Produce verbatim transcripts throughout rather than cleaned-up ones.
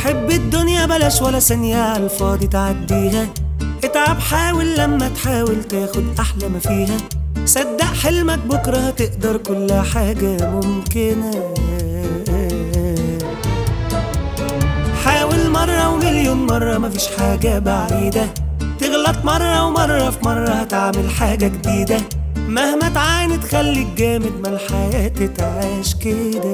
حب الدنيا بلاش ولا ثانية عالفاضي تعديها. اتعب حاول لما تحاول تاخد أحلى ما فيها. صدق حلمك بكرة هتقدر كل حاجة ممكنة. حاول مرة ومليون مرة مفيش حاجة بعيدة. تغلط مرة ومرة في مرة هتعمل حاجة جديدة. مهما تعاند خليك جامد ما الحياة تتعاش كده.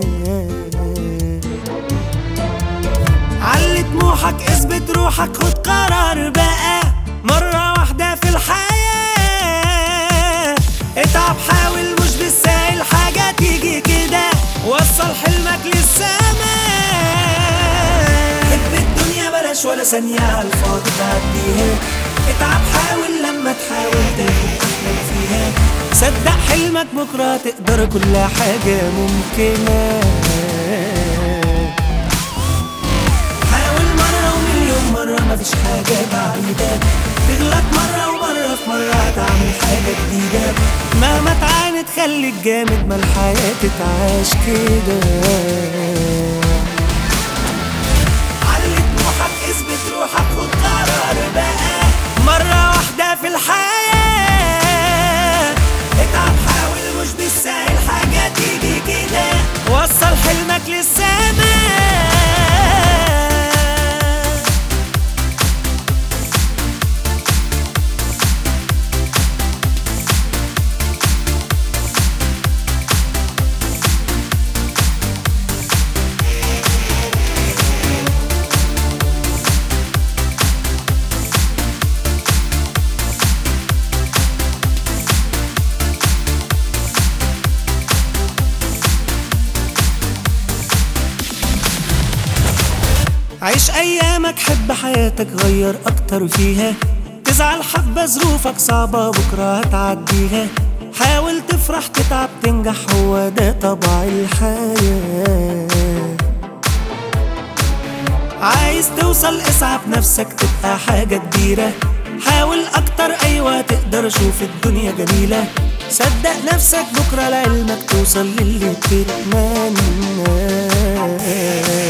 علي طموحك اثبت روحك خد قرار بقى مرة واحدة في الحياة. اتعب حاول مش بالسهل حاجة تيجي كده. وصل حلمك للسماء. حب الدنيا بلاش ولا ثانية عالفاضي تعديها. اتعب حاول لما تحاول تاخد أحلى ما فيها. صدق حلمك بكرة تقدر كل حاجة ممكنة. حاول مرة ومليون مرة مفيش حاجة بعيدة. تغلط مرة ومرة في مرة هتعمل حاجة جديدة. مهما تعاند خليك جامد ما الحياة تتعاش كده. علي طموحك اثبت روحك خد قرار بقى مرة واحدة في الحياة. اتعب حاول مش بالسهل حاجة تيجي كده. وصل حلمك للسماء. عيش ايامك حب حياتك غير اكتر فيها. تزعل حبة ظروفك صعبة بكرة هتعديها. حاول تفرح تتعب تنجح هو ده طبع الحياة. عايز توصل اسعى بنفسك تبقى حاجة كبيرة. حاول اكتر ايوه تقدر شوف الدنيا جميلة. صدق نفسك بكرة لعلمك توصل للي بتتمنى.